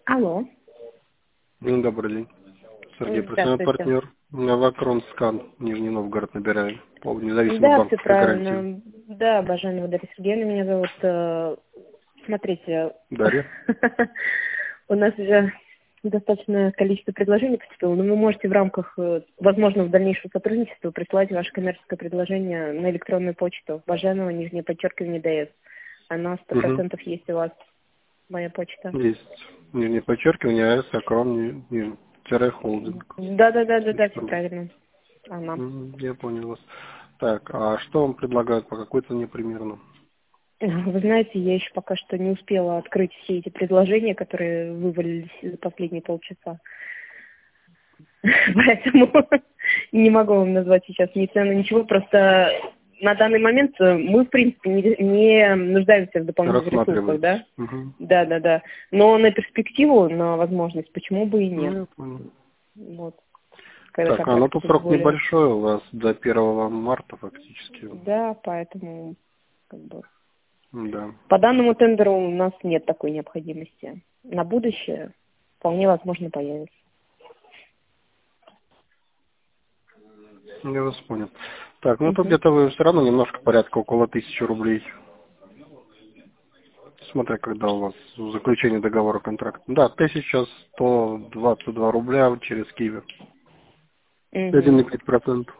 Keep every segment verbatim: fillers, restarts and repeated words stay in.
Алло. Ну, добрый день. Сергей, профессиональный Здравствуйте. партнер. Новокрон Скан, Нижний Новгород, набираем. По независимой Да, все банковской гарантии. правильно. Да, Баженова Дарья Сергеевна меня зовут. Э, Смотрите, Дарья? у нас уже достаточное количество предложений поступило, но вы можете в рамках э, возможного дальнейшего сотрудничества присылать ваше коммерческое предложение на электронную почту Баженова, нижнее подчеркивание ДС. Она сто Угу. процентов есть у вас, моя почта. Есть. Нижнее подчеркивание, АС, Акрон, тире холдинг. Да, да, да, да, да, все правильно. Она. М, Я понял вас. Так, а что вам предлагают по какой цене примерно? Вы знаете, я еще пока что не успела открыть все эти предложения, которые вывалились за последние полчаса. Поэтому не могу вам назвать сейчас ни цену, ничего. Просто на данный момент мы, в принципе, не, не нуждаемся в дополнительных ресурсах, да? Рассматриваете. Угу. Да, да, да. Но на перспективу, на возможность, почему бы и Ну, нет? я понял. Вот. Когда Так, а ну контракт тут будет срок более... небольшой у вас, до первого марта фактически. Да, поэтому как бы... Да. По данному тендеру у нас нет такой необходимости. На будущее вполне возможно появится. Я вас понял. Так, ну тут Мгм. где-то вы все равно немножко порядка около тысячи рублей. Смотря когда у вас заключение договора контракта. Да, тысяча сто двадцать два рубля через Киви. Мгм. один и пять процентов.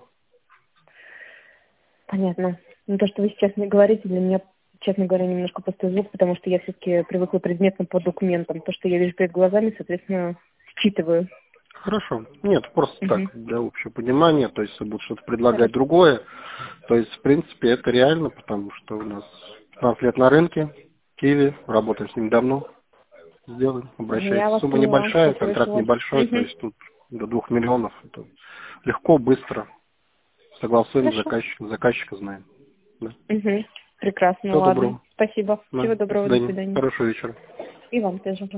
Понятно. Ну, то, что вы сейчас мне говорите, для меня, честно говоря, немножко пустой звук, потому что я все-таки привыкла предметно по документам. То, что я вижу перед глазами, соответственно, считываю. Хорошо. Нет, просто так, Мгм. для общего понимания, то есть если будут что-то предлагать Хорошо. другое, то есть, в принципе, это реально, потому что у нас пятнадцать лет на рынке, Киви, работаем с ним давно, сделаем, Я обращайтесь. вас Сумма поняла. небольшая, Спасибо контракт большое. небольшой, то Мгм. есть тут до двух миллионов, это легко, быстро, согласуем, Хорошо. заказчика, заказчика знаем. Да. Угу. Прекрасно, Всего ладно. доброго. Спасибо. Да. Всего До доброго, до свидания. свидания. Хорошего вечера. И вам тоже.